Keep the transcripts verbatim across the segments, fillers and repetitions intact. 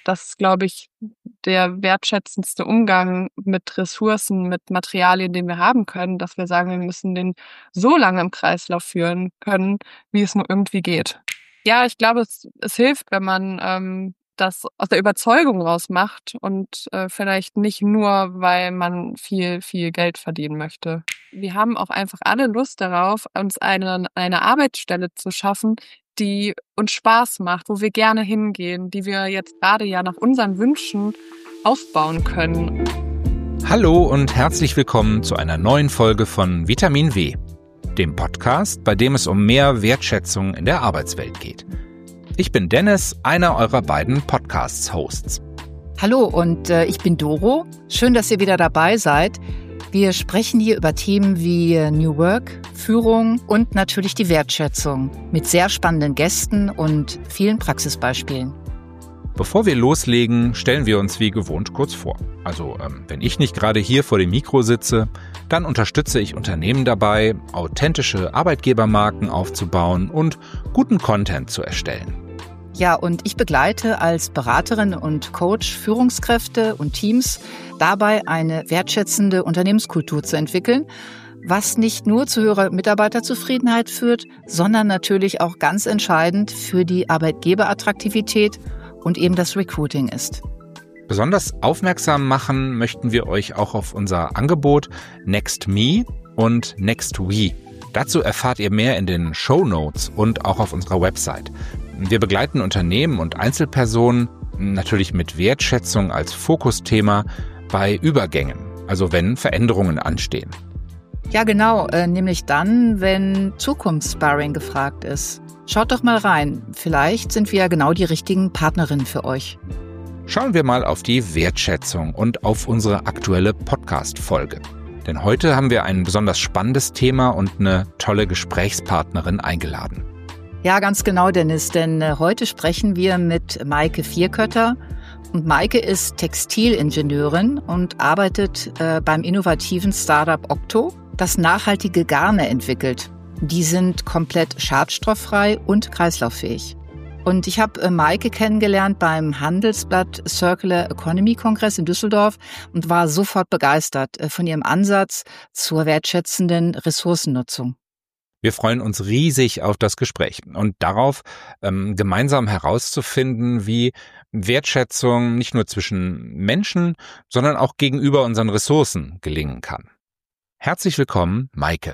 das ist, glaube ich, der wertschätzendste Umgang mit Ressourcen, mit Materialien, den wir haben können, dass wir sagen, wir müssen den so lange im Kreislauf führen können, wie es nur irgendwie geht. Ja, ich glaube, es, es hilft, wenn man ähm, das aus der Überzeugung raus macht und äh, vielleicht nicht nur, weil man viel, viel Geld verdienen möchte. Wir haben auch einfach alle Lust darauf, uns eine, eine Arbeitsstelle zu schaffen, die uns Spaß macht, wo wir gerne hingehen, die wir jetzt gerade ja nach unseren Wünschen aufbauen können. Hallo und herzlich willkommen zu einer neuen Folge von Vitamin W, dem Podcast, bei dem es um mehr Wertschätzung in der Arbeitswelt geht. Ich bin Dennis, einer eurer beiden Podcasts-Hosts. Hallo und äh, ich bin Doro. Schön, dass ihr wieder dabei seid. Wir sprechen hier über Themen wie New Work, Führung und natürlich die Wertschätzung mit sehr spannenden Gästen und vielen Praxisbeispielen. Bevor wir loslegen, stellen wir uns wie gewohnt kurz vor. Also ähm, wenn ich nicht gerade hier vor dem Mikro sitze, dann unterstütze ich Unternehmen dabei, authentische Arbeitgebermarken aufzubauen und guten Content zu erstellen. Ja, und ich begleite als Beraterin und Coach Führungskräfte und Teams dabei, eine wertschätzende Unternehmenskultur zu entwickeln, was nicht nur zu höherer Mitarbeiterzufriedenheit führt, sondern natürlich auch ganz entscheidend für die Arbeitgeberattraktivität und eben das Recruiting ist. Besonders aufmerksam machen möchten wir euch auch auf unser Angebot Next Me und Next We. Dazu erfahrt ihr mehr in den Shownotes und auch auf unserer Website. Wir begleiten Unternehmen und Einzelpersonen, natürlich mit Wertschätzung als Fokusthema, bei Übergängen, also wenn Veränderungen anstehen. Ja, genau, äh, nämlich dann, wenn Zukunftssparring gefragt ist. Schaut doch mal rein, vielleicht sind wir ja genau die richtigen Partnerinnen für euch. Schauen wir mal auf die Wertschätzung und auf unsere aktuelle Podcast-Folge. Denn heute haben wir ein besonders spannendes Thema und eine tolle Gesprächspartnerin eingeladen. Ja, ganz genau, Dennis, denn äh, heute sprechen wir mit Maike Vierkötter. Und Maike ist Textilingenieurin und arbeitet äh, beim innovativen Startup Octo, das nachhaltige Garne entwickelt. Die sind komplett schadstofffrei und kreislauffähig. Und ich habe äh, Maike kennengelernt beim Handelsblatt Circular Economy Kongress in Düsseldorf und war sofort begeistert äh, von ihrem Ansatz zur wertschätzenden Ressourcennutzung. Wir freuen uns riesig auf das Gespräch und darauf, ähm, gemeinsam herauszufinden, wie Wertschätzung nicht nur zwischen Menschen, sondern auch gegenüber unseren Ressourcen gelingen kann. Herzlich willkommen, Maike.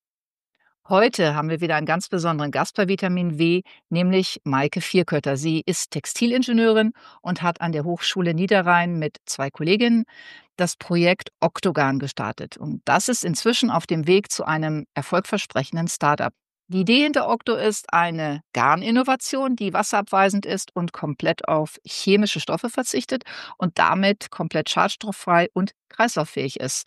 Heute haben wir wieder einen ganz besonderen Gast bei Vitamin W, nämlich Maike Vierkötter. Sie ist Textilingenieurin und hat an der Hochschule Niederrhein mit zwei Kolleginnen das Projekt Octogarn gestartet. Und das ist inzwischen auf dem Weg zu einem erfolgversprechenden Start-up. Die Idee hinter Octo ist eine Garninnovation, die wasserabweisend ist und komplett auf chemische Stoffe verzichtet und damit komplett schadstofffrei und kreislauffähig ist.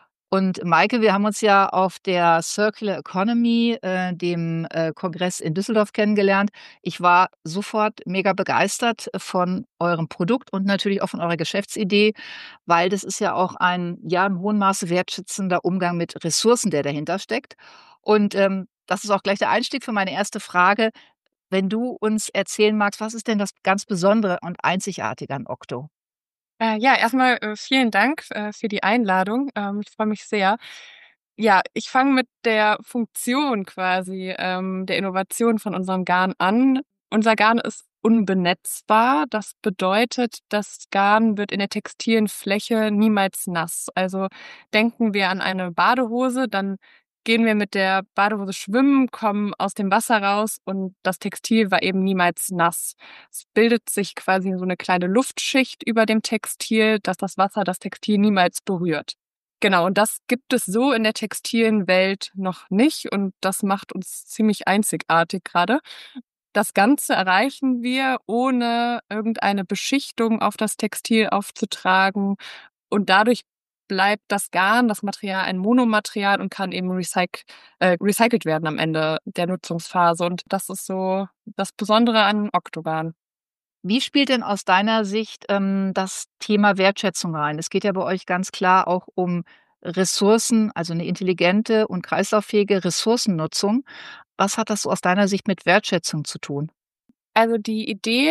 Und Maike, wir haben uns ja auf der Circular Economy, äh, dem äh, Kongress in Düsseldorf kennengelernt. Ich war sofort mega begeistert von eurem Produkt und natürlich auch von eurer Geschäftsidee, weil das ist ja auch ein ja im hohen Maße wertschätzender Umgang mit Ressourcen, der dahinter steckt. Und ähm, das ist auch gleich der Einstieg für meine erste Frage. Wenn du uns erzählen magst, was ist denn das ganz Besondere und Einzigartige an Octo? Äh, ja, erstmal äh, vielen Dank äh, für die Einladung. Ähm, ich freue mich sehr. Ja, ich fange mit der Funktion quasi ähm, der Innovation von unserem Garn an. Unser Garn ist unbenetzbar. Das bedeutet, das Garn wird in der textilen Fläche niemals nass. Also denken wir an eine Badehose, dann gehen wir mit der Badehose schwimmen, kommen aus dem Wasser raus und das Textil war eben niemals nass. Es bildet sich quasi so eine kleine Luftschicht über dem Textil, dass das Wasser das Textil niemals berührt. Genau, und das gibt es so in der textilen Welt noch nicht und das macht uns ziemlich einzigartig gerade. Das Ganze erreichen wir, ohne irgendeine Beschichtung auf das Textil aufzutragen und dadurch bleibt das Garn, das Material, ein Monomaterial und kann eben recyc- äh, recycelt werden am Ende der Nutzungsphase. Und das ist so das Besondere an Octogarn. Wie spielt denn aus deiner Sicht ähm, das Thema Wertschätzung rein? Es geht ja bei euch ganz klar auch um Ressourcen, also eine intelligente und kreislauffähige Ressourcennutzung. Was hat das so aus deiner Sicht mit Wertschätzung zu tun? Also die Idee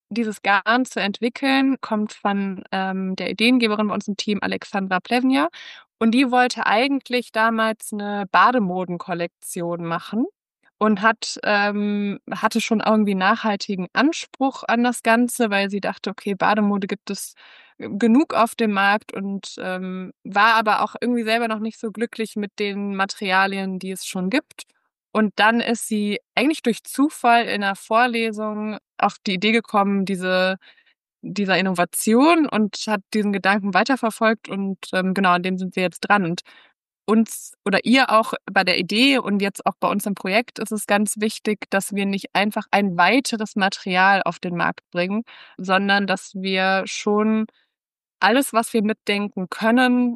dieses Garn zu entwickeln, kommt von ähm, der Ideengeberin bei uns im Team, Alexandra Plevnia. Und die wollte eigentlich damals eine Bademodenkollektion machen und hat ähm, hatte schon irgendwie nachhaltigen Anspruch an das Ganze, weil sie dachte, okay, Bademode gibt es genug auf dem Markt und ähm, war aber auch irgendwie selber noch nicht so glücklich mit den Materialien, die es schon gibt. Und dann ist sie eigentlich durch Zufall in einer Vorlesung auf die Idee gekommen, diese dieser Innovation und hat diesen Gedanken weiterverfolgt und ähm, genau, an dem sind wir jetzt dran. Und uns oder ihr auch bei der Idee und jetzt auch bei uns im Projekt ist es ganz wichtig, dass wir nicht einfach ein weiteres Material auf den Markt bringen, sondern dass wir schon alles, was wir mitdenken können,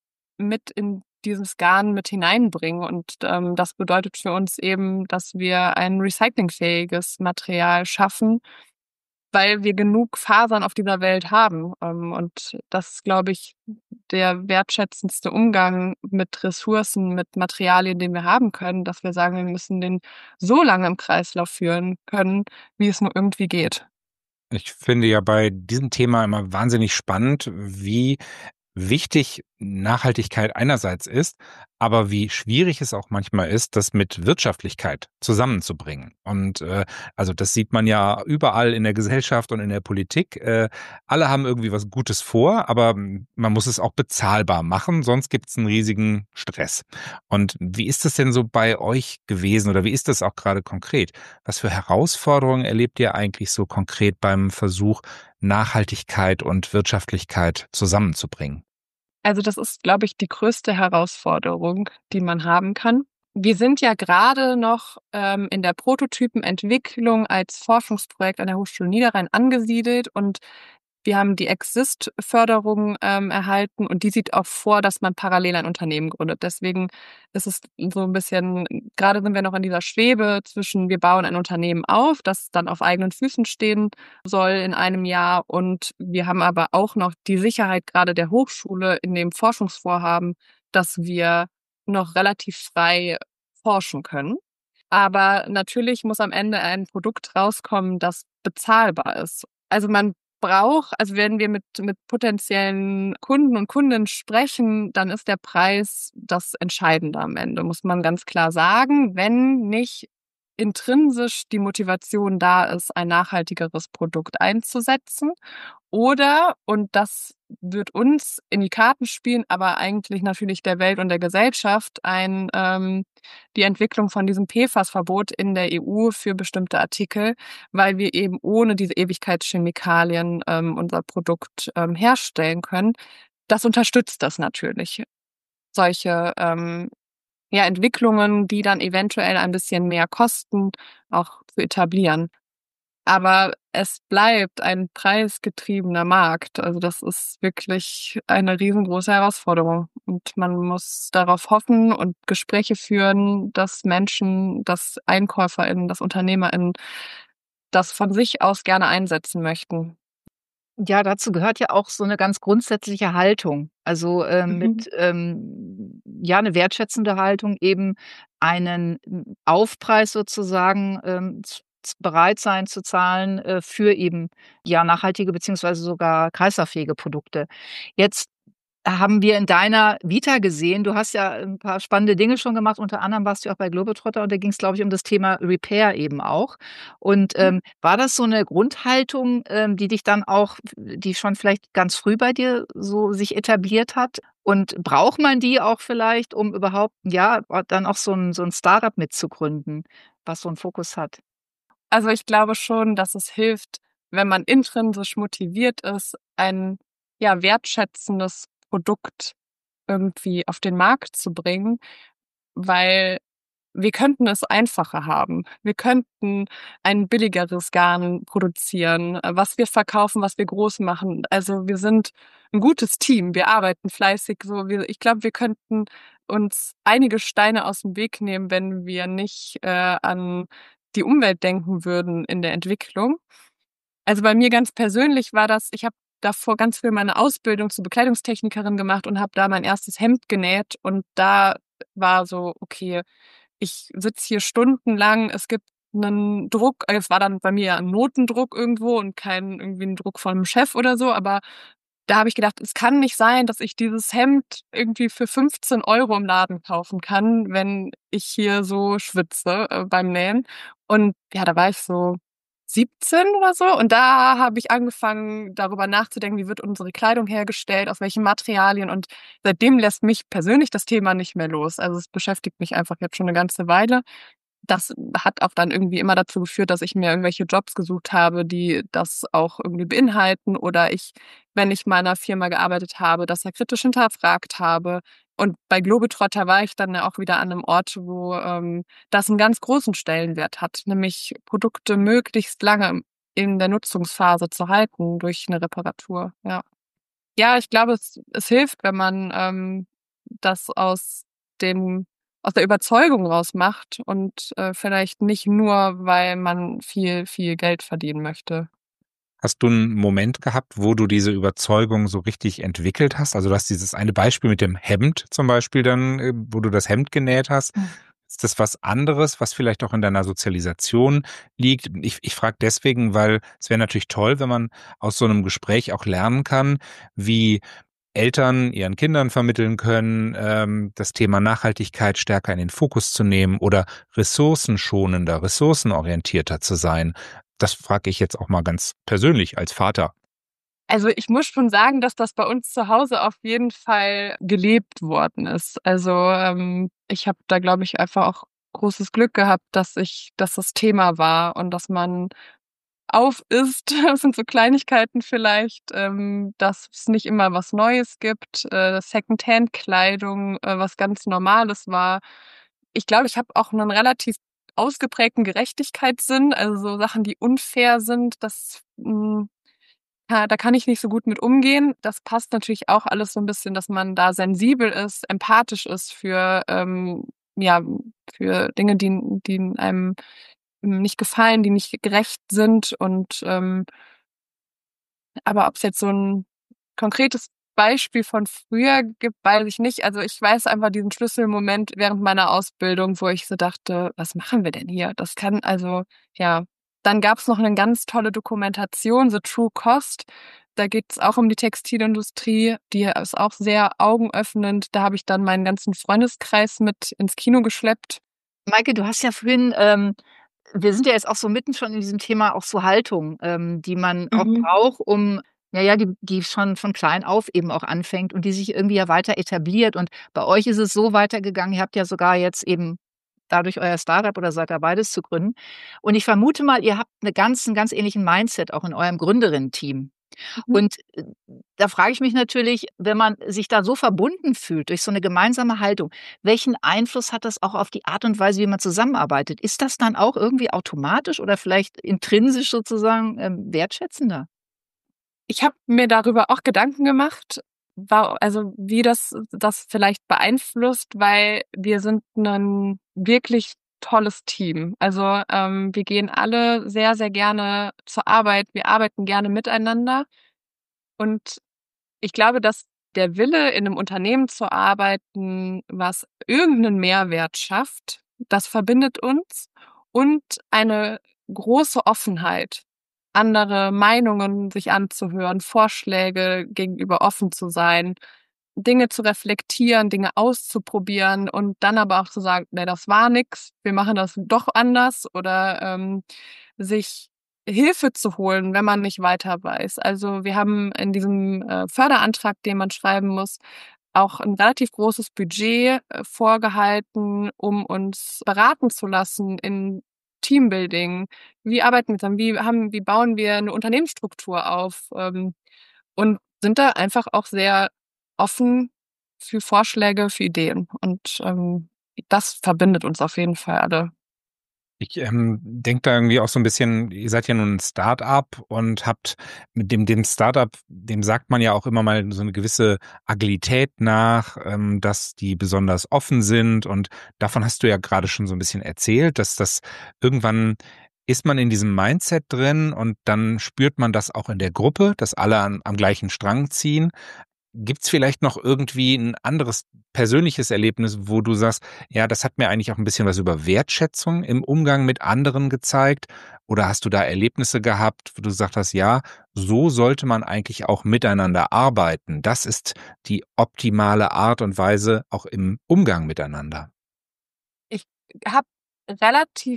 mit in dieses Garn mit hineinbringen. Und ähm, das bedeutet für uns eben, dass wir ein recyclingfähiges Material schaffen, weil wir genug Fasern auf dieser Welt haben. Ähm, und das ist, glaube ich, der wertschätzendste Umgang mit Ressourcen, mit Materialien, den wir haben können, dass wir sagen, wir müssen den so lange im Kreislauf führen können, wie es nur irgendwie geht. Ich finde ja bei diesem Thema immer wahnsinnig spannend, wie wichtig Nachhaltigkeit einerseits ist, aber wie schwierig es auch manchmal ist, das mit Wirtschaftlichkeit zusammenzubringen. Und äh, also das sieht man ja überall in der Gesellschaft und in der Politik. Äh, alle haben irgendwie was Gutes vor, aber man muss es auch bezahlbar machen, sonst gibt es einen riesigen Stress. Und wie ist das denn so bei euch gewesen oder wie ist das auch gerade konkret? Was für Herausforderungen erlebt ihr eigentlich so konkret beim Versuch, Nachhaltigkeit und Wirtschaftlichkeit zusammenzubringen? Also das ist, glaube ich, die größte Herausforderung, die man haben kann. Wir sind ja gerade noch ähm, in der Prototypenentwicklung als Forschungsprojekt an der Hochschule Niederrhein angesiedelt und wir haben die Exist-Förderung ähm, erhalten und die sieht auch vor, dass man parallel ein Unternehmen gründet. Deswegen ist es so ein bisschen, gerade sind wir noch in dieser Schwebe zwischen, wir bauen ein Unternehmen auf, das dann auf eigenen Füßen stehen soll in einem Jahr und wir haben aber auch noch die Sicherheit gerade der Hochschule in dem Forschungsvorhaben, dass wir noch relativ frei forschen können. Aber natürlich muss am Ende ein Produkt rauskommen, das bezahlbar ist. Also man braucht, also wenn wir mit, mit potenziellen Kunden und Kundinnen sprechen, dann ist der Preis das Entscheidende am Ende, muss man ganz klar sagen. Wenn nicht intrinsisch die Motivation da ist, ein nachhaltigeres Produkt einzusetzen. Oder, und das wird uns in die Karten spielen, aber eigentlich natürlich der Welt und der Gesellschaft, ein, ähm, die Entwicklung von diesem P F A S-Verbot in der E U für bestimmte Artikel, weil wir eben ohne diese Ewigkeitschemikalien ähm, unser Produkt ähm, herstellen können. Das unterstützt das natürlich. Solche ähm, ja, Entwicklungen, die dann eventuell ein bisschen mehr kosten, auch zu etablieren. Aber es bleibt ein preisgetriebener Markt. Also das ist wirklich eine riesengroße Herausforderung. Und man muss darauf hoffen und Gespräche führen, dass Menschen, dass EinkäuferInnen, dass UnternehmerInnen das von sich aus gerne einsetzen möchten. Ja, dazu gehört ja auch so eine ganz grundsätzliche Haltung. Also, ähm, Mhm. mit, ähm ja, eine wertschätzende Haltung, eben einen, hm, Aufpreis sozusagen, ähm, z z bereit sein zu zahlen, äh, für eben, ja, nachhaltige beziehungsweise sogar kreislauffähige Produkte. Jetzt haben wir in deiner Vita gesehen, du hast ja ein paar spannende Dinge schon gemacht, unter anderem warst du auch bei Globetrotter und da ging es, glaube ich, um das Thema Repair eben auch. Und, ähm, war das so eine Grundhaltung, ähm, die dich dann auch die schon vielleicht ganz früh bei dir so sich etabliert hat? Und braucht man die auch vielleicht, um überhaupt, ja, dann auch so ein so ein Start-up mitzugründen, was so einen Fokus hat? Also ich glaube schon, dass es hilft, wenn man intrinsisch motiviert ist, ein ja wertschätzendes Produkt irgendwie auf den Markt zu bringen, weil wir könnten es einfacher haben. Wir könnten ein billigeres Garn produzieren, äh, was wir verkaufen, was wir groß machen. Also wir sind ein gutes Team. Wir arbeiten fleißig. So, wir, ich glaube, wir könnten uns einige Steine aus dem Weg nehmen, wenn wir nicht äh, an die Umwelt denken würden in der Entwicklung. Also bei mir ganz persönlich war das, ich habe davor ganz viel meine Ausbildung zur Bekleidungstechnikerin gemacht und habe da mein erstes Hemd genäht und da war so, okay, ich sitze hier stundenlang, es gibt einen Druck, also es war dann bei mir ja ein Notendruck irgendwo und kein irgendwie ein Druck von einem Chef oder so, aber da habe ich gedacht, es kann nicht sein, dass ich dieses Hemd irgendwie für fünfzehn Euro im Laden kaufen kann, wenn ich hier so schwitze äh, beim Nähen. Und ja, da war ich so siebzehn oder so. Und da habe ich angefangen, darüber nachzudenken, wie wird unsere Kleidung hergestellt, aus welchen Materialien. Und seitdem lässt mich persönlich das Thema nicht mehr los. Also es beschäftigt mich einfach jetzt schon eine ganze Weile. Das hat auch dann irgendwie immer dazu geführt, dass ich mir irgendwelche Jobs gesucht habe, die das auch irgendwie beinhalten oder ich, wenn ich mal in 'ner Firma gearbeitet habe, das da kritisch hinterfragt habe. Und bei Globetrotter war ich dann ja auch wieder an einem Ort, wo, ähm, das einen ganz großen Stellenwert hat, nämlich Produkte möglichst lange in der Nutzungsphase zu halten durch eine Reparatur, ja. Ja, ich glaube, es es hilft, wenn man, ähm, das aus dem aus der Überzeugung raus macht und, äh, vielleicht nicht nur, weil man viel, viel Geld verdienen möchte. Hast du einen Moment gehabt, wo du diese Überzeugung so richtig entwickelt hast? Also, du hast dieses eine Beispiel mit dem Hemd zum Beispiel dann, äh, wo du das Hemd genäht hast. Ist das was anderes, was vielleicht auch in deiner Sozialisation liegt? Ich ich frage deswegen, weil es wäre natürlich toll, wenn man aus so einem Gespräch auch lernen kann, wie Eltern ihren Kindern vermitteln können, ähm, das Thema Nachhaltigkeit stärker in den Fokus zu nehmen oder ressourcenschonender, ressourcenorientierter zu sein. Das frage ich jetzt auch mal ganz persönlich als Vater. Also, ich muss schon sagen, dass das bei uns zu Hause auf jeden Fall gelebt worden ist. Also, ähm, ich habe da, glaube ich, einfach auch großes Glück gehabt, dass ich dass das Thema war und dass man auf isst. Das sind so Kleinigkeiten vielleicht, ähm, dass es nicht immer was Neues gibt, äh, Secondhand-Kleidung, äh, was ganz Normales war. Ich glaube, ich habe auch 'nen relativ ausgeprägten Gerechtigkeitssinn, also so Sachen, die unfair sind, das, hm, ja, da kann ich nicht so gut mit umgehen. Das passt natürlich auch alles so 'n bisschen, dass man da sensibel ist, empathisch ist für, ähm, ja, für Dinge, die die einem nicht gefallen, die nicht gerecht sind und, ähm aber ob's jetzt so 'n konkretes Beispiel von früher gibt, weiß ich nicht. Also, ich weiß einfach diesen Schlüsselmoment während meiner Ausbildung, wo ich so dachte: „Was machen wir denn hier?“ Das kann also ja. Dann gab's noch 'ne ganz tolle Dokumentation, „The True Cost“. Da geht's auch um die Textilindustrie. Die ist auch sehr augenöffnend. Da habe ich dann meinen ganzen Freundeskreis mit ins Kino geschleppt. Maike, du hast ja vorhin, ähm wir sind ja jetzt auch so mitten schon in diesem Thema auch so Haltung, ähm, die man auch Mhm. braucht, um ja, ja, die die schon von klein auf eben auch anfängt und die sich irgendwie ja weiter etabliert. Und bei euch ist es so weitergegangen, ihr habt ja sogar jetzt eben dadurch euer Start-up oder seid dabei, das zu gründen. Und ich vermute mal, ihr habt 'ne ganz 'n ganz ähnlichen Mindset auch in eurem Gründerinnen-Team. Mhm. Und, äh, da frage ich mich natürlich, wenn man sich da so verbunden fühlt durch so 'ne gemeinsame Haltung, welchen Einfluss hat das auch auf die Art und Weise, wie man zusammenarbeitet? Ist das dann auch irgendwie automatisch oder vielleicht intrinsisch sozusagen, ähm, wertschätzender? Ich habe mir darüber auch Gedanken gemacht, wa also, wie das das vielleicht beeinflusst, weil wir sind 'nen wirklich tolles Team. Also, ähm, wir gehen alle sehr, sehr gerne zur Arbeit. Wir arbeiten gerne miteinander und ich glaube, dass der Wille, in 'nem Unternehmen zu arbeiten, was irgend 'nen Mehrwert schafft, das verbindet uns und eine große Offenheit, andere Meinungen sich anzuhören, Vorschläge gegenüber offen zu sein, Dinge zu reflektieren, Dinge auszuprobieren und dann aber auch zu sagen: „Ne, das war nix, wir machen das doch anders“ oder, ähm, sich Hilfe zu holen, wenn man nicht weiter weiß. Also, wir haben in diesem, äh, Förderantrag, den man schreiben muss, auch 'n relativ großes Budget, äh, vorgehalten, um uns beraten zu lassen in Teambuilding. Wie arbeiten wir zusammen? Wie haben wie bauen wir 'ne Unternehmensstruktur auf? Ähm, und sind da einfach auch sehr offen für Vorschläge, für Ideen. Und, ähm, das verbindet uns auf jeden Fall alle. Ich, ähm, denke da irgendwie auch so 'n bisschen, ihr seid ja nun 'n Start-up und habt mit dem dem Start-up, dem sagt man ja auch immer mal so 'ne gewisse Agilität nach, ähm, dass die besonders offen sind und davon hast du ja grade schon so 'n bisschen erzählt, dass das irgendwann ist man in diesem Mindset drin und dann spürt man das auch in der Gruppe, dass alle an am gleichen Strang ziehen. Gibt's vielleicht noch irgendwie ein anderes persönliches Erlebnis, wo du sagst: „Ja, das hat mir eigentlich auch ein bisschen was über Wertschätzung im Umgang mit anderen gezeigt?“ Oder hast du da Erlebnisse gehabt, wo du gesagt hast: „Ja, so sollte man eigentlich auch miteinander arbeiten. Das ist die optimale Art und Weise auch im Umgang miteinander?“ Ich habe relativ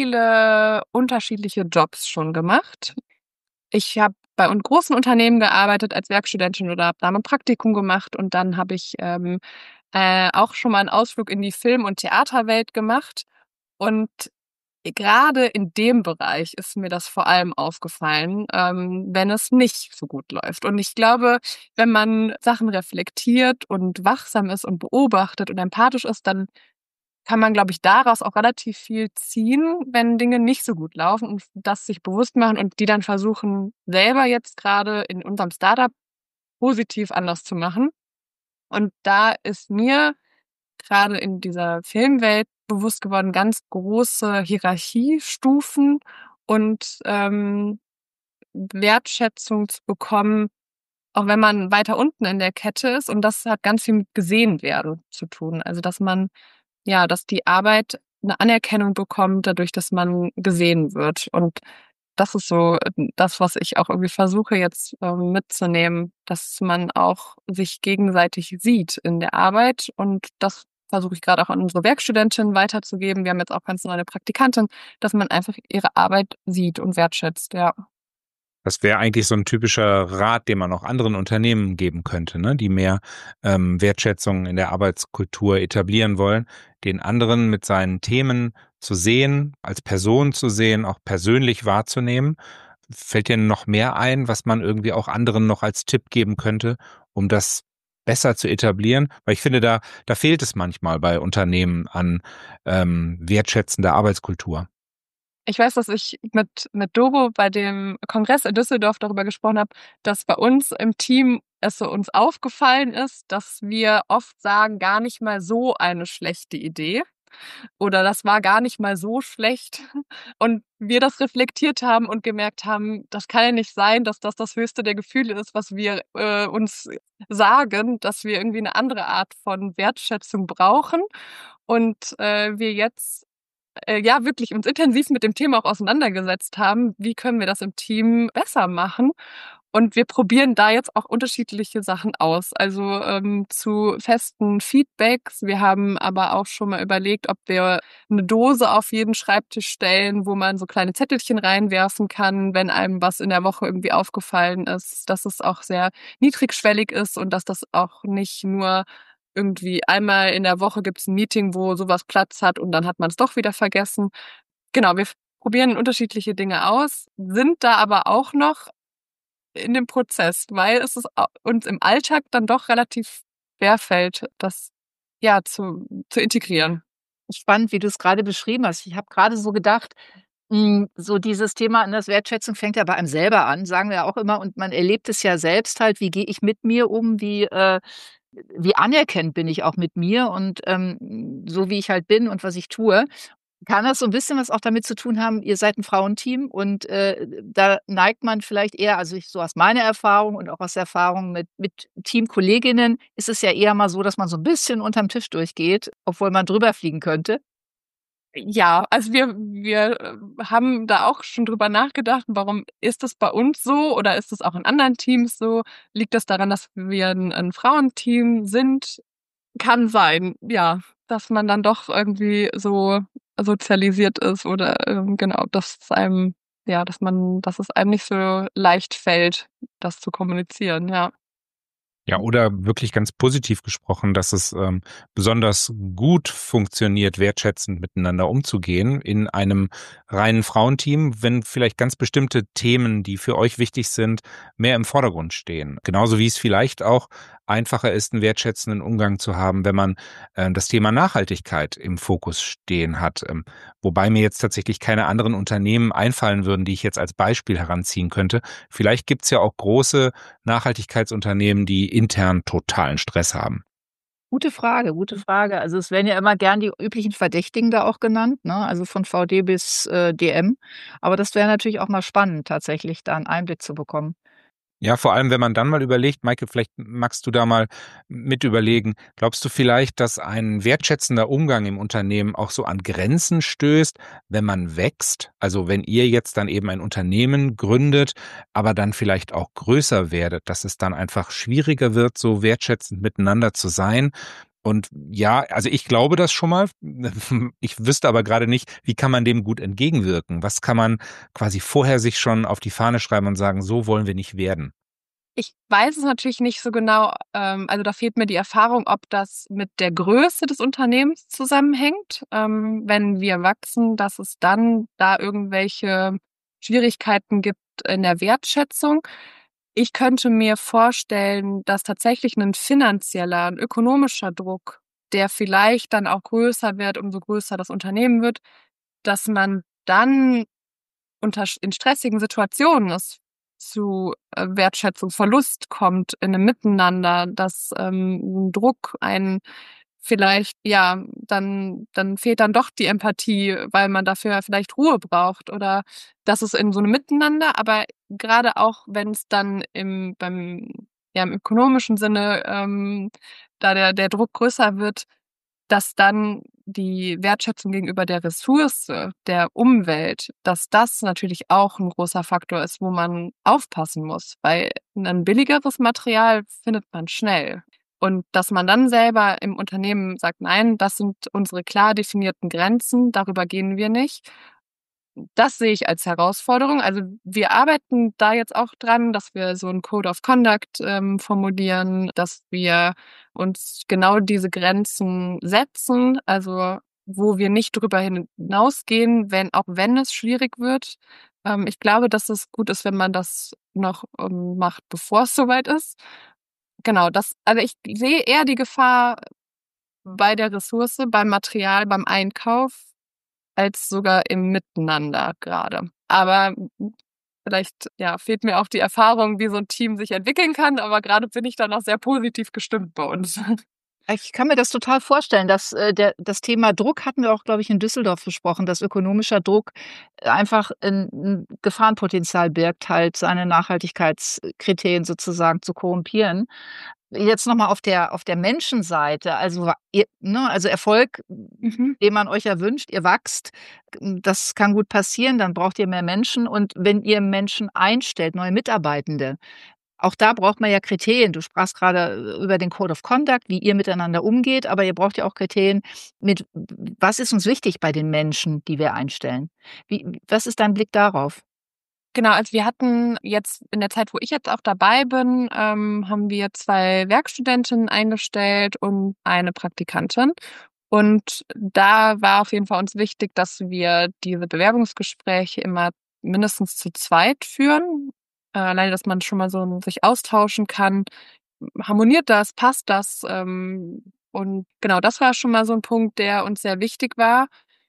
viele unterschiedliche Jobs schon gemacht. Ich habe bei un großen Unternehmen gearbeitet als Werkstudentin oder habe da mal 'n Praktikum gemacht und dann habe ich, ähm, äh, auch schon mal 'n Ausflug in die Film und Theaterwelt gemacht. Und grade in dem Bereich ist mir das vor allem aufgefallen, ähm, wenn es nicht so gut läuft. Und ich glaube, wenn man Sachen reflektiert und wachsam ist und beobachtet und empathisch ist, dann kann man, glaube ich, daraus auch relativ viel ziehen, wenn Dinge nicht so gut laufen und das sich bewusst machen und die dann versuchen, selber jetzt grade in unserem Start-up positiv anders zu machen. Und da ist mir grade in dieser Filmwelt bewusst geworden, ganz große Hierarchiestufen und, ähm, Wertschätzung zu bekommen, auch wenn man weiter unten in der Kette ist. Und das hat ganz viel mit gesehen werden zu tun. Also, dass man ja, dass die Arbeit 'ne Anerkennung bekommt dadurch, dass man gesehen wird. Und das ist so, äh, das, was ich auch irgendwie versuche jetzt, ähm, mitzunehmen, dass man auch sich gegenseitig sieht in der Arbeit. Und das versuche ich grade auch an unsere Werkstudentin weiterzugeben. Wir haben jetzt auch ganz neue Praktikantin, dass man einfach ihre Arbeit sieht und wertschätzt, ja. Das wäre eigentlich so ein typischer Rat, den man auch anderen Unternehmen geben könnte, ne, die mehr, ähm, Wertschätzung in der Arbeitskultur etablieren wollen, den anderen mit seinen Themen zu sehen, als Person zu sehen, auch persönlich wahrzunehmen. Fällt dir noch mehr ein, was man irgendwie auch anderen noch als Tipp geben könnte, um das besser zu etablieren? Weil ich finde, da da fehlt es manchmal bei Unternehmen an, ähm, wertschätzender Arbeitskultur. Ich weiß, dass ich mit mit Doro bei dem Kongress in Düsseldorf darüber gesprochen habe, dass bei uns im Team es so uns aufgefallen ist, dass wir oft sagen: „Gar nicht mal so eine schlechte Idee“ oder „Das war gar nicht mal so schlecht.“ Und wir das reflektiert haben und gemerkt haben, das kann ja nicht sein, dass das das höchste der Gefühle ist, was wir, äh, uns sagen, dass wir irgendwie 'ne andere Art von Wertschätzung brauchen und, äh, wir jetzt äh, ja, wirklich uns intensiv mit dem Thema auch auseinandergesetzt haben. Wie können wir das im Team besser machen? Und wir probieren da jetzt auch unterschiedliche Sachen aus. Also, ähm, zu festen Feedbacks. Wir haben aber auch schon mal überlegt, ob wir 'ne Dose auf jeden Schreibtisch stellen, wo man so kleine Zettelchen reinwerfen kann, wenn einem was in der Woche irgendwie aufgefallen ist, dass es auch sehr niedrigschwellig ist und dass das auch nicht nur irgendwie einmal in der Woche gibt's 'n Meeting, wo so was Platz hat und dann hat man's doch wieder vergessen. Genau, wir f probieren unterschiedliche Dinge aus, sind da aber auch noch in dem Prozess, weil es ist a uns im Alltag dann doch relativ schwerfällt, das, ja, zu zu integrieren. Spannend, wie du's grade beschrieben hast. Ich habe grade so gedacht, hm, so dieses Thema, ne, das Wertschätzung fängt ja bei einem selber an, sagen wir ja auch immer, und man erlebt es ja selbst halt, wie gehe ich mit mir um, wie, äh wie anerkennend bin ich auch mit mir und, ähm, so wie ich halt bin und was ich tue. Kann das so 'n bisschen was auch damit zu tun haben, ihr seid 'n Frauenteam und, äh, da neigt man vielleicht eher, also ich, so aus meiner Erfahrung und auch aus Erfahrung mit mit Teamkolleginnen ist es ja eher mal so, dass man so 'n bisschen unterm Tisch durchgeht, obwohl man drüber fliegen könnte. Ja, also wir wir, äh, haben da auch schon drüber nachgedacht, warum ist das bei uns so oder ist es auch in anderen Teams so? Liegt das daran, dass wir 'n 'n Frauenteam sind? Kann sein, ja, dass man dann doch irgendwie so sozialisiert ist oder, ähm, genau, dass es einem ja, dass man dass es einem nicht so leicht fällt, das zu kommunizieren, ja. Ja, oder wirklich ganz positiv gesprochen, dass es, ähm, besonders gut funktioniert, wertschätzend miteinander umzugehen in einem reinen Frauenteam, wenn vielleicht ganz bestimmte Themen, die für euch wichtig sind, mehr im Vordergrund stehen. Genauso wie es vielleicht auch einfacher ist, 'n wertschätzenden Umgang zu haben, wenn man, äh, das Thema Nachhaltigkeit im Fokus stehen hat. Ähm, wobei mir jetzt tatsächlich keine anderen Unternehmen einfallen würden, die ich jetzt als Beispiel heranziehen könnte. Vielleicht gibt's ja auch große Nachhaltigkeitsunternehmen, die intern totalen Stress haben. Gute Frage, gute Frage. Also, es werden ja immer gern die üblichen Verdächtigen da auch genannt, ne, also von V D bis, äh, D M. Aber das wäre natürlich auch mal spannend, tatsächlich da 'n Einblick zu bekommen. Ja, vor allem, wenn man dann mal überlegt, Maike, vielleicht magst du da mal mit überlegen, glaubst du vielleicht, dass ein wertschätzender Umgang im Unternehmen auch so an Grenzen stößt, wenn man wächst? Also wenn ihr jetzt dann eben ein Unternehmen gründet, aber dann vielleicht auch größer werdet, dass es dann einfach schwieriger wird, so wertschätzend miteinander zu sein? Und ja, also ich glaube das schon mal. Ich wüsste aber gerade nicht, wie kann man dem gut entgegenwirken? Was kann man quasi vorher sich schon auf die Fahne schreiben und sagen, so wollen wir nicht werden? Ich weiß es natürlich nicht so genau, ähm, also da fehlt mir die Erfahrung, ob das mit der Größe des Unternehmens zusammenhängt, ähm, wenn wir wachsen, dass es dann da irgendwelche Schwierigkeiten gibt in der Wertschätzung. Ich könnte mir vorstellen, dass tatsächlich ein finanzieller, 'n ökonomischer Druck, der vielleicht dann auch größer wird, umso größer das Unternehmen wird, dass man dann unter in stressigen Situationen es zu äh, Wertschätzung, Verlust kommt in 'nem Miteinander, dass, ähm, 'n Druck einen vielleicht ja, dann dann fehlt dann doch die Empathie, weil man dafür vielleicht Ruhe braucht oder das ist in so 'nem Miteinander, aber grade auch, wenn's dann im beim ja, im ökonomischen Sinne, ähm, da der der Druck größer wird, dass dann die Wertschätzung gegenüber der Ressource, der Umwelt, dass das natürlich auch 'n großer Faktor ist, wo man aufpassen muss, weil 'nen billigeres Material findet man schnell. Und dass man dann selber im Unternehmen sagt: „Nein, das sind unsere klar definierten Grenzen, darüber gehen wir nicht." Das sehe ich als Herausforderung. Also, wir arbeiten da jetzt auch dran, dass wir so 'n Code of Conduct, ähm, formulieren, dass wir uns genau diese Grenzen setzen, also, wo wir nicht drüber hinausgehen, wenn auch wenn es schwierig wird. Ähm, ich glaube, dass es gut ist, wenn man das noch, ähm, macht, bevor es so weit ist. Genau, das also, ich sehe eher die Gefahr bei der Ressource, beim Material, beim Einkauf als sogar im Miteinander grade. Aber vielleicht, ja, fehlt mir auch die Erfahrung, wie so 'n Team sich entwickeln kann, aber grade bin ich da noch sehr positiv gestimmt bei uns. Ich kann mir das total vorstellen, dass, äh, der das Thema Druck hatten wir auch, glaube ich, in Düsseldorf besprochen, dass ökonomischer Druck einfach 'n 'n Gefahrenpotenzial birgt, halt seine Nachhaltigkeitskriterien sozusagen zu korrumpieren. Jetzt noch mal auf der auf der Menschenseite, also wa ihr ne, also Erfolg, Mhm. den man euch ja wünscht, ihr wachst, hm, das kann gut passieren, dann braucht ihr mehr Menschen und wenn ihr Menschen einstellt, neue Mitarbeitende, auch da braucht man ja Kriterien. Du sprachst grade über den Code of Conduct, wie ihr miteinander umgeht, aber ihr braucht ja auch Kriterien mit was ist uns wichtig bei den Menschen, die wir einstellen? Wie was ist dein Blick darauf? Genau, also wir hatten jetzt in der Zeit, wo ich jetzt auch dabei bin, ähm, haben wir zwei Werkstudentinnen eingestellt und eine Praktikantin. Und da war auf jeden Fall uns wichtig, dass wir diese Bewerbungsgespräche immer mindestens zu zweit führen. Äh, alleine, dass man schon mal so sich austauschen kann. Harmoniert das? Passt das? Ähm, und genau, das war schon mal so 'n Punkt, der uns sehr wichtig war.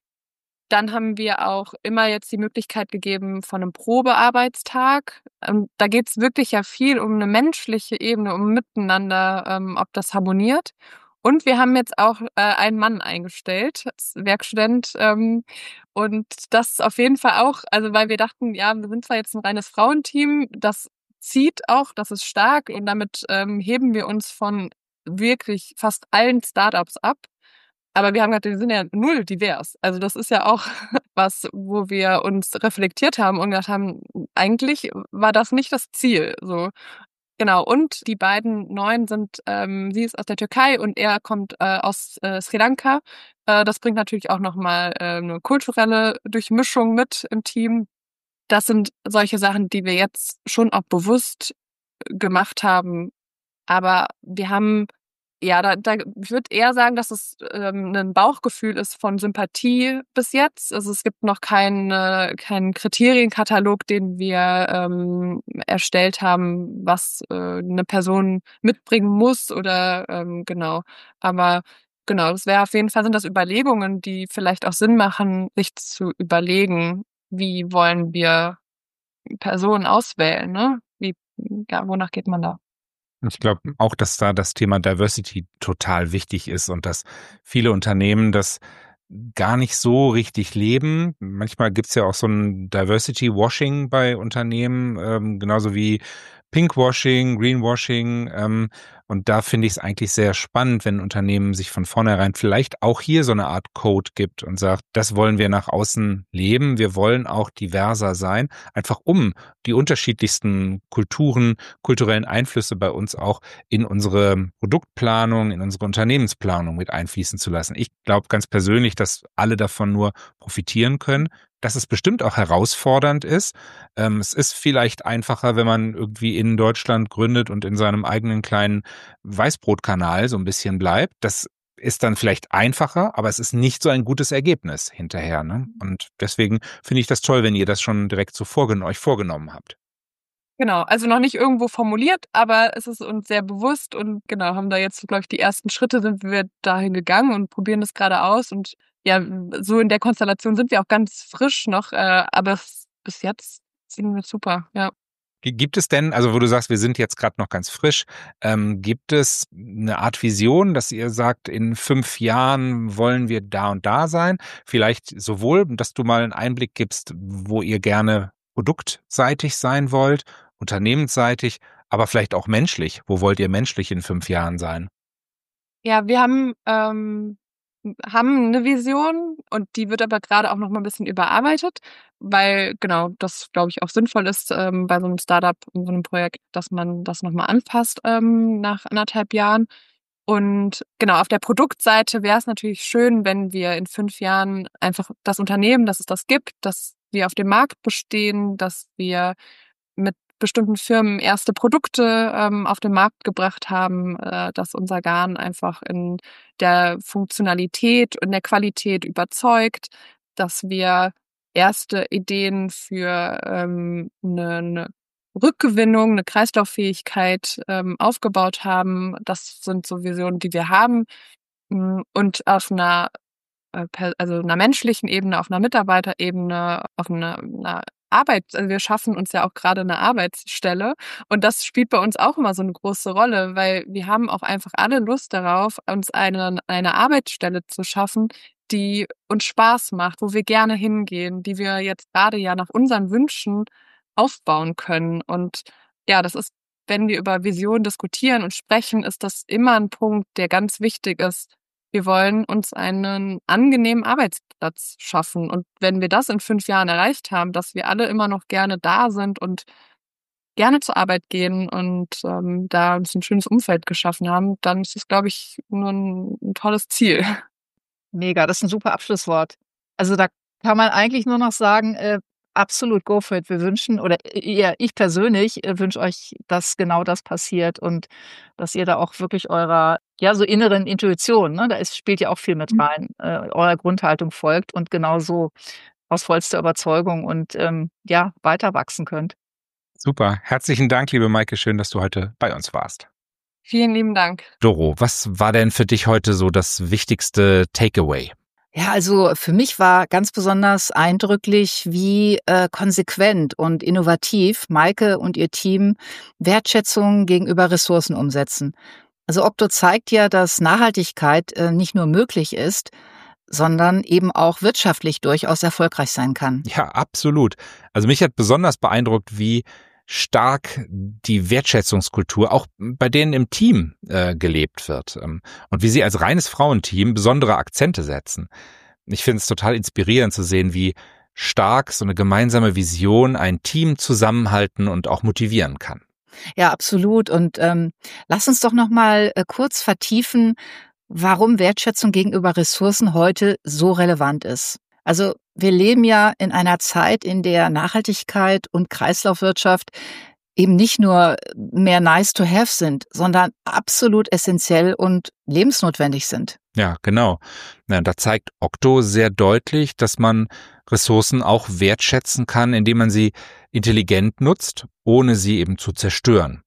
Dann haben wir auch immer jetzt die Möglichkeit gegeben von 'nem Probearbeitstag. Ähm, da geht's wirklich ja viel um 'ne menschliche Ebene, um Miteinander, ähm, ob das harmoniert. Und wir haben jetzt auch, äh, einen Mann eingestellt als Werkstudent, ähm, und das ist auf jeden Fall auch also, weil wir dachten, ja, wir sind zwar jetzt 'n reines Frauenteam, das zieht auch, das ist stark und damit, ähm, heben wir uns von wirklich fast allen Start-ups ab. Aber wir haben gesagt, wir sind ja null divers. Also, das ist ja auch was, wo wir uns reflektiert haben und gedacht haben, eigentlich war das nicht das Ziel, so. Genau, und die beiden Neuen sind ähm, sie ist aus der Türkei und er kommt, äh, aus, äh, Sri Lanka. Äh, das bringt natürlich auch noch mal, äh, 'ne kulturelle Durchmischung mit im Team. Das sind solche Sachen, die wir jetzt schon auch bewusst gemacht haben. Aber wir haben ja, da da ich würde eher sagen, dass es, ähm, 'nen Bauchgefühl ist von Sympathie bis jetzt. Also, es gibt noch keine keinen Kriterienkatalog, den wir, ähm, erstellt haben, was, äh, 'ne Person mitbringen muss oder, ähm, genau. Aber genau, das wäre auf jeden Fall sind das Überlegungen, die vielleicht auch Sinn machen, sich zu überlegen: „Wie wollen wir Personen auswählen", ne? Wie ja, wonach geht man da? Ich glaube auch, dass da das Thema Diversity total wichtig ist und dass viele Unternehmen das gar nicht so richtig leben. Manchmal gibt's ja auch so 'n Diversity Washing bei Unternehmen, ähm, genauso wie Pinkwashing, Greenwashing. Ähm, und da finde ich es eigentlich sehr spannend, wenn ein Unternehmen sich von vornherein vielleicht auch hier so eine Art Code gibt und sagt, das wollen wir nach außen leben. Wir wollen auch diverser sein, einfach um die unterschiedlichsten Kulturen, kulturellen Einflüsse bei uns auch in unsere Produktplanung, in unsere Unternehmensplanung mit einfließen zu lassen. Ich glaube ganz persönlich, dass alle davon nur profitieren können, dass es bestimmt auch herausfordernd ist. Ähm, es ist vielleicht einfacher, wenn man irgendwie in Deutschland gründet und in seinem eigenen kleinen Weißbrotkanal so ein bisschen bleibt. Das ist dann vielleicht einfacher, aber es ist nicht so ein gutes Ergebnis hinterher, ne? Und deswegen finde ich das toll, wenn ihr das schon direkt so vorgen- euch vorgenommen habt. Genau, also noch nicht irgendwo formuliert, aber es ist uns sehr bewusst und genau, haben da jetzt, glaube ich, die ersten Schritte sind wir dahin gegangen und probieren das gerade aus. Und ja, so in der Konstellation sind wir auch ganz frisch noch, äh, aber s- bis jetzt sind wir super, ja. G- Gibt es denn, also wo du sagst, wir sind jetzt gerade noch ganz frisch, ähm, gibt es eine Art Vision, dass ihr sagt, in fünf Jahren wollen wir da und da sein? Vielleicht sowohl, dass du mal einen Einblick gibst, wo ihr gerne produktseitig sein wollt, unternehmensseitig, aber vielleicht auch menschlich. Wo wollt ihr menschlich in fünf Jahren sein? Ja, wir haben, ähm, haben eine Vision und die wird aber gerade auch noch mal ein bisschen überarbeitet, weil genau, das, glaube ich, auch sinnvoll ist, ähm, bei so einem Startup, in so einem Projekt, dass man das noch mal anpasst, ähm, nach anderthalb Jahren. Und genau, auf der Produktseite wäre es natürlich schön, wenn wir in fünf Jahren einfach das Unternehmen, dass es das gibt, dass wir auf dem Markt bestehen, dass wir mit bestimmten Firmen erste Produkte ähm, auf den Markt gebracht haben, äh, dass unser Garn einfach in der Funktionalität und der Qualität überzeugt, dass wir erste Ideen für ähm, eine, eine Rückgewinnung, eine Kreislauffähigkeit ähm, aufgebaut haben. Das sind so Visionen, die wir haben. Mm, Und auf einer, äh, per- also einer menschlichen Ebene, auf einer Mitarbeiterebene, auf einer, einer Arbeit, also wir schaffen uns ja auch gerade eine Arbeitsstelle und das spielt bei uns auch immer so eine große Rolle, weil wir haben auch einfach alle Lust darauf, uns eine, eine Arbeitsstelle zu schaffen, die uns Spaß macht, wo wir gerne hingehen, die wir jetzt gerade ja nach unseren Wünschen aufbauen können. Und ja, das ist, wenn wir über Visionen diskutieren und sprechen, ist das immer ein Punkt, der ganz wichtig ist. Wir wollen uns einen angenehmen Arbeitsplatz schaffen. Und wenn wir das in fünf Jahren erreicht haben, dass wir alle immer noch gerne da sind und gerne zur Arbeit gehen und ähm, da uns ein schönes Umfeld geschaffen haben, dann ist das, glaube ich, nur ein, ein tolles Ziel. Mega, das ist ein super Abschlusswort. Also, da kann man eigentlich nur noch sagen, äh, absolut go for it. Wir wünschen oder ja, ich persönlich, äh, wünsche euch, dass genau das passiert und dass ihr da auch wirklich eurer, ja, so inneren Intuition, ne, da ist spielt ja auch viel mit rein, äh, eurer Grundhaltung folgt und genauso aus vollster Überzeugung und, ähm, ja, weiter wachsen könnt. Super. Herzlichen Dank, liebe Maike. Schön, dass du heute bei uns warst. Vielen lieben Dank. Doro, was war denn für dich heute so das wichtigste Takeaway? Ja, also für mich war ganz besonders eindrücklich, wie äh, konsequent und innovativ Maike und ihr Team Wertschätzung gegenüber Ressourcen umsetzen. Also Okto zeigt ja, dass Nachhaltigkeit äh, nicht nur möglich ist, sondern eben auch wirtschaftlich durchaus erfolgreich sein kann. Ja, absolut. Also mich hat besonders beeindruckt, wie stark die Wertschätzungskultur auch bei denen im Team äh, gelebt wird, ähm, und wie sie als reines Frauenteam besondere Akzente setzen. Ich finde es total inspirierend zu sehen, wie stark so eine gemeinsame Vision ein Team zusammenhalten und auch motivieren kann. Ja, absolut. Und ähm, lass uns doch noch mal äh, kurz vertiefen, warum Wertschätzung gegenüber Ressourcen heute so relevant ist. Also wir leben ja in einer Zeit, in der Nachhaltigkeit und Kreislaufwirtschaft eben nicht nur mehr nice to have sind, sondern absolut essentiell und lebensnotwendig sind. Ja, genau. Ja, da zeigt Okto sehr deutlich, dass man Ressourcen auch wertschätzen kann, indem man sie intelligent nutzt, ohne sie eben zu zerstören.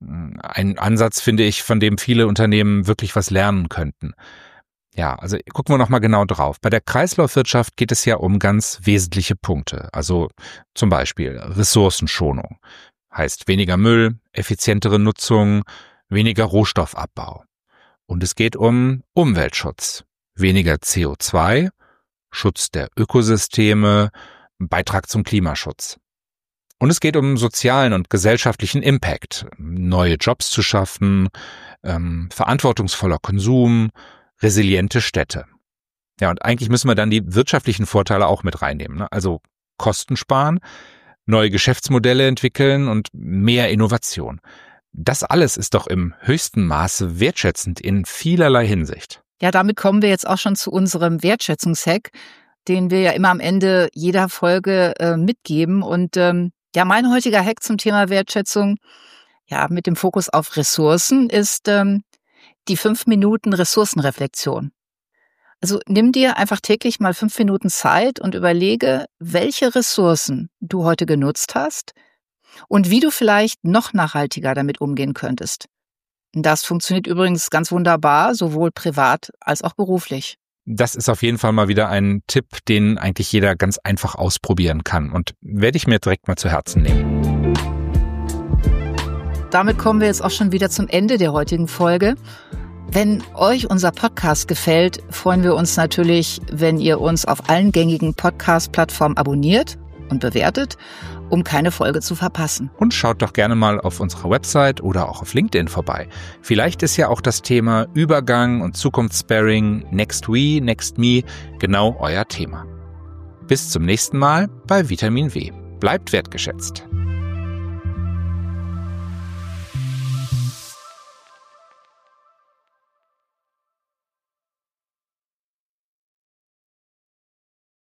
Ein Ansatz, finde ich, von dem viele Unternehmen wirklich was lernen könnten. Ja, also gucken wir noch mal genau drauf. Bei der Kreislaufwirtschaft geht es ja um ganz wesentliche Punkte. Also zum Beispiel Ressourcenschonung. Heißt weniger Müll, effizientere Nutzung, weniger Rohstoffabbau. Und es geht um Umweltschutz. Weniger C O zwei, Schutz der Ökosysteme, Beitrag zum Klimaschutz. Und es geht um sozialen und gesellschaftlichen Impact, neue Jobs zu schaffen, ähm, verantwortungsvoller Konsum, resiliente Städte. Ja, und eigentlich müssen wir dann die wirtschaftlichen Vorteile auch mit reinnehmen, ne? Also Kosten sparen, neue Geschäftsmodelle entwickeln und mehr Innovation. Das alles ist doch im höchsten Maße wertschätzend in vielerlei Hinsicht. Ja, damit kommen wir jetzt auch schon zu unserem Wertschätzungshack, den wir ja immer am Ende jeder Folge äh, mitgeben. Und ähm, ja, mein heutiger Hack zum Thema Wertschätzung, ja, mit dem Fokus auf Ressourcen, ist ähm, die fünf Minuten Ressourcenreflexion. Also nimm dir einfach täglich mal fünf Minuten Zeit und überlege, welche Ressourcen du heute genutzt hast und wie du vielleicht noch nachhaltiger damit umgehen könntest. Das funktioniert übrigens ganz wunderbar, sowohl privat als auch beruflich. Das ist auf jeden Fall mal wieder ein Tipp, den eigentlich jeder ganz einfach ausprobieren kann und werde ich mir direkt mal zu Herzen nehmen. Damit kommen wir jetzt auch schon wieder zum Ende der heutigen Folge. Wenn euch unser Podcast gefällt, freuen wir uns natürlich, wenn ihr uns auf allen gängigen Podcast-Plattformen abonniert und bewertet, um keine Folge zu verpassen. Und schaut doch gerne mal auf unserer Website oder auch auf LinkedIn vorbei. Vielleicht ist ja auch das Thema Übergang und Zukunftssparing, Next We, Next Me genau euer Thema. Bis zum nächsten Mal bei Vitamin W. Bleibt wertgeschätzt.